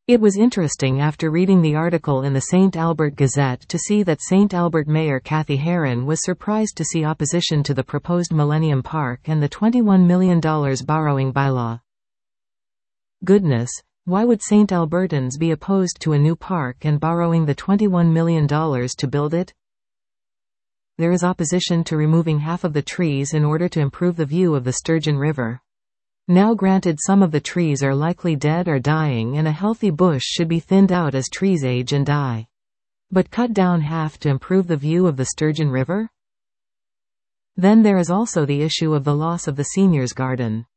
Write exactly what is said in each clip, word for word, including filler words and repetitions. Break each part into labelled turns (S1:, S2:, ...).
S1: It was interesting after reading the article in the Saint Albert Gazette to see that Saint Albert Mayor Kathy Heron was surprised to see opposition to the proposed Millennium Park and the twenty-one million dollars borrowing bylaw. Goodness, why would Saint Albertans be opposed to a new park and borrowing the twenty-one million dollars to build it? There is opposition to removing half of the trees in order to improve the view of the Sturgeon River. Now granted, some of the trees are likely dead or dying and a healthy bush should be thinned out as trees age and die. But cut down half to improve the view of the Sturgeon River? Then there is also the issue of the loss of the seniors' garden.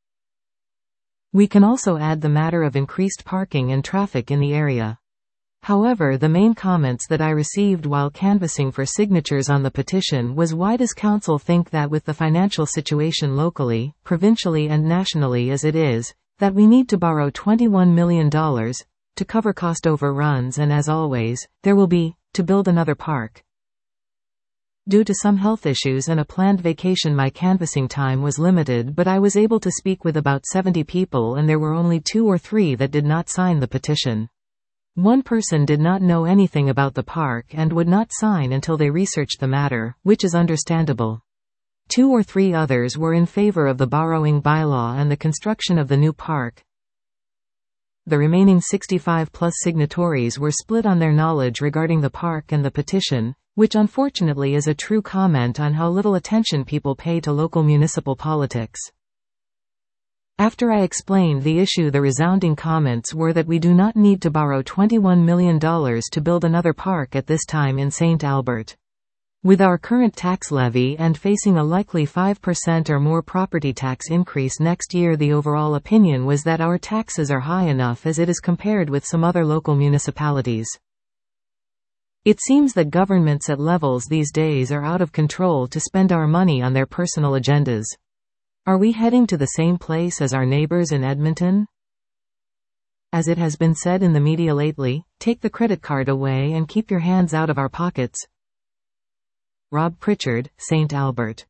S1: We can also add the matter of increased parking and traffic in the area. However, the main comments that I received while canvassing for signatures on the petition was, why does council think that with the financial situation locally, provincially and nationally as it is, that we need to borrow twenty-one million dollars to cover cost overruns, and as always, there will be, to build another park. Due to some health issues and a planned vacation, my canvassing time was limited, but I was able to speak with about seventy people and there were only two or three that did not sign the petition. One person did not know anything about the park and would not sign until they researched the matter, which is understandable. Two or three others were in favor of the borrowing bylaw and the construction of the new park. The remaining sixty-five plus signatories were split on their knowledge regarding the park and the petition, which unfortunately is a true comment on how little attention people pay to local municipal politics. After I explained the issue, the resounding comments were that we do not need to borrow twenty-one million dollars to build another park at this time in Saint Albert. With our current tax levy and facing a likely five percent or more property tax increase next year, the overall opinion was that our taxes are high enough as it is compared with some other local municipalities. It seems that governments at levels these days are out of control to spend our money on their personal agendas. Are we heading to the same place as our neighbors in Edmonton? As it has been said in the media lately, take the credit card away and keep your hands out of our pockets. Rob Pritchard, Saint Albert.